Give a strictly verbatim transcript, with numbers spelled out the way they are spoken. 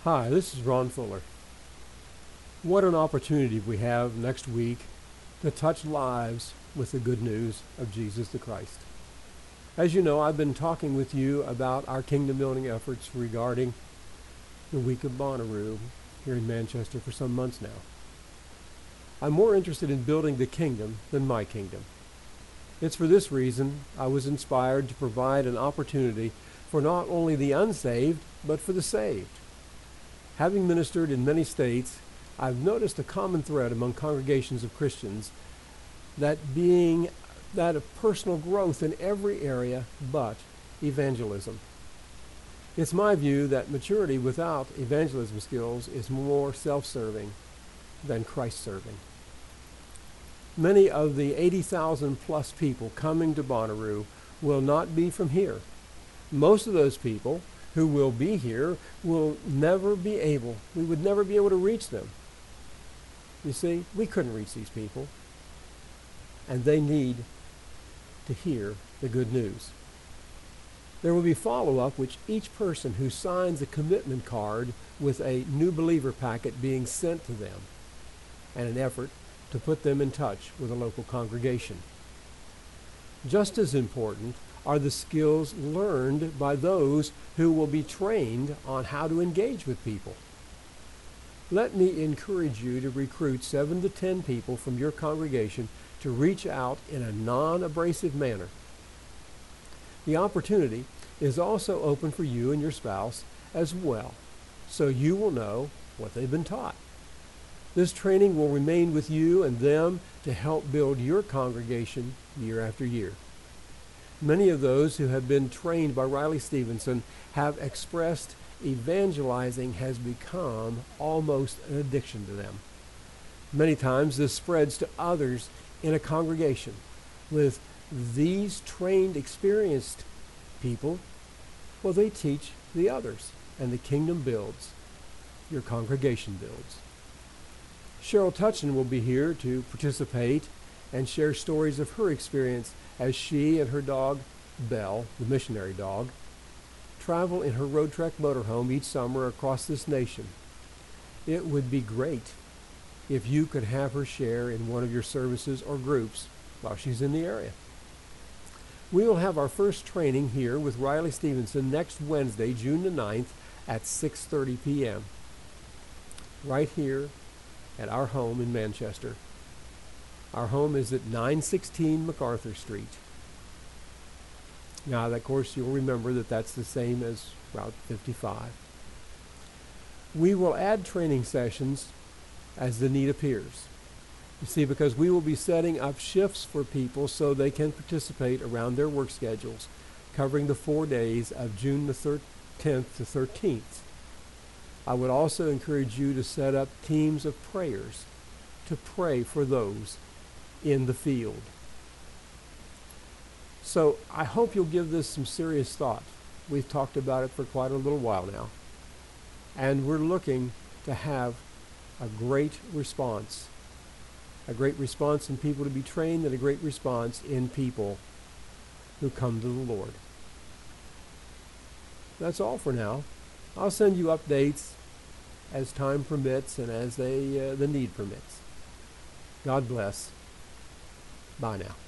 Hi, this is Ron Fuller. What an opportunity we have next week to touch lives with the good news of Jesus the Christ. As you know, I've been talking with you about our kingdom building efforts regarding the week of Bonnaroo here in Manchester for some months now. I'm more interested in building the kingdom than my kingdom. It's for this reason I was inspired to provide an opportunity for not only the unsaved, but for the saved. Having ministered in many states, I've noticed a common thread among congregations of Christians, that being that of personal growth in every area but evangelism. It's my view that maturity without evangelism skills is more self-serving than Christ-serving. Many of the eighty thousand plus people coming to Bonnaroo will not be from here. Most of those people who will be here will never be able, we would never be able to reach them. You see, we couldn't reach these people, and they need to hear the good news. There will be follow-up, which each person who signs a commitment card with a new believer packet being sent to them, and an effort to put them in touch with a local congregation. Just as important are the skills learned by those who will be trained on how to engage with people. Let me encourage you to recruit seven to ten people from your congregation to reach out in a non-abrasive manner. The opportunity is also open for you and your spouse as well, so you will know what they've been taught. This training will remain with you and them to help build your congregation year after year. Many of those who have been trained by Riley Stevenson have expressed evangelizing has become almost an addiction to them. Many times this spreads to others in a congregation. With these trained, experienced people, well, they teach the others, and the kingdom builds. Your congregation builds. Cheryl Tutchin will be here to participate and share stories of her experience as she and her dog, Belle, the missionary dog, travel in her Road Trek motorhome each summer across this nation. It would be great if you could have her share in one of your services or groups while she's in the area. We will have our first training here with Riley Stevenson next Wednesday, June the ninth at six thirty p m right here at our home in Manchester. Our home is at nine sixteen MacArthur Street. Now, of course, you'll remember that that's the same as Route fifty-five. We will add training sessions as the need appears. You see, because we will be setting up shifts for people so they can participate around their work schedules, covering the four days of June the tenth to thirteenth. I would also encourage you to set up teams of prayers to pray for those in the field. So I hope you'll give this some serious thought. We've talked about it for quite a little while now. And we're looking to have a great response. A great response in people to be trained, and a great response in people who come to the Lord. That's all for now. I'll send you updates as time permits and as they, uh, the need permits. God bless. Bye now.